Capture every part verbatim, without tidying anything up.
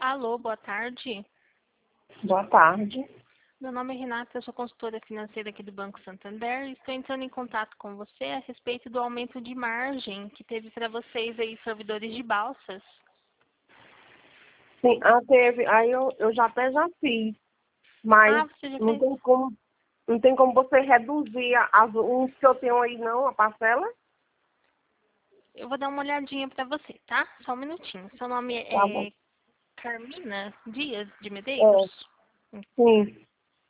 Alô, boa tarde. Boa tarde. Meu nome é Renata, eu sou consultora financeira aqui do Banco Santander e estou entrando em contato com você a respeito do aumento de margem que teve para vocês aí, servidores de balsas. Sim, ah, teve. Aí eu, eu já até já fiz, mas Ah, você já não fez? tem como, não tem como você reduzir as uns que eu tenho aí não, a parcela? Eu vou dar uma olhadinha para você, tá? Só um minutinho. Seu nome Tá bom. é Carmina Dias de É, Medeiros? sim.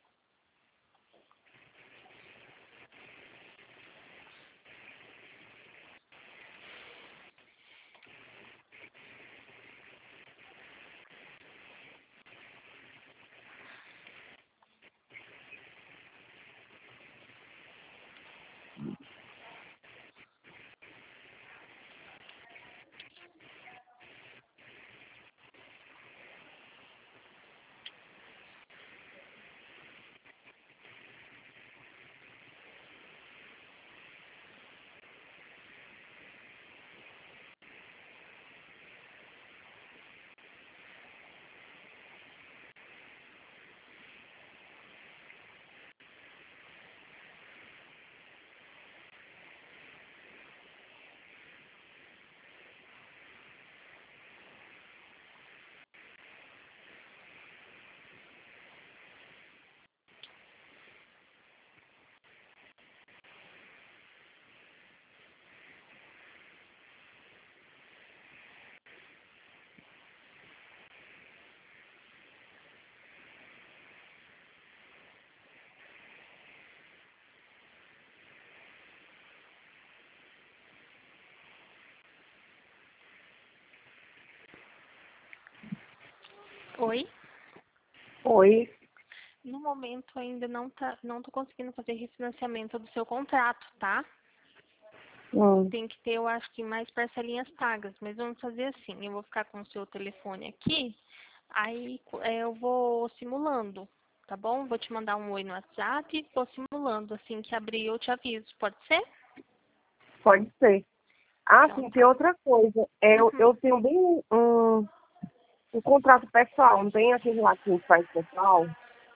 Oi? Oi. No momento ainda não tá, não tô conseguindo fazer refinanciamento do seu contrato, tá? Hum. Tem que ter, eu acho que mais parcelinhas pagas, mas vamos fazer assim, eu vou ficar com o seu telefone aqui, aí é, eu vou simulando, tá bom? Vou te mandar um oi no WhatsApp, vou simulando, assim que abrir eu te aviso, pode ser? Pode ser. Ah, Então sim, tem tá. outra coisa. É, Eu, Uhum. eu tenho bem um, um contrato pessoal, não tem aquele lá que a gente faz pessoal?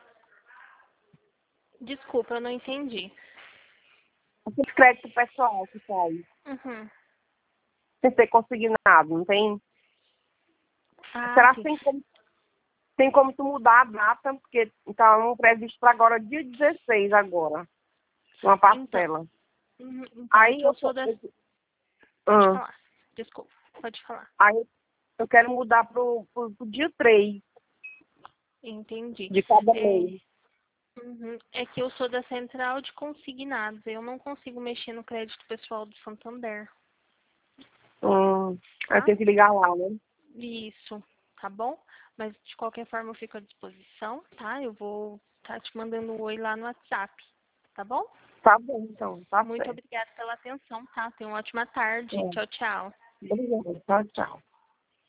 Desculpa, eu não entendi. Aquele crédito pessoal que faz. Uhum. Sem ter consignado, não tem? Ah, Será que sim. tem como Tem como tu mudar a data, porque tá um previsto para agora, dia dezesseis agora, uma Então, parcela. uhum, então é Aí que eu eu, sou tô- da... eu, Pode ah, falar. Desculpa, pode falar. aí eu quero mudar pro, pro, pro dia três Entendi. de cada É, mês. uhum. É que eu sou da central de consignados. Eu não consigo mexer no crédito pessoal do Santander, Hum, aí eu tá? tenho que ligar lá, né? Isso, tá bom? Mas de qualquer forma eu fico à disposição, tá? Eu vou estar te mandando um oi lá no WhatsApp, tá bom? Tá bom, então, tá Muito certo. obrigada pela atenção, tá? Tenha uma ótima tarde. É, Tchau, tchau. obrigada. Tchau, tchau.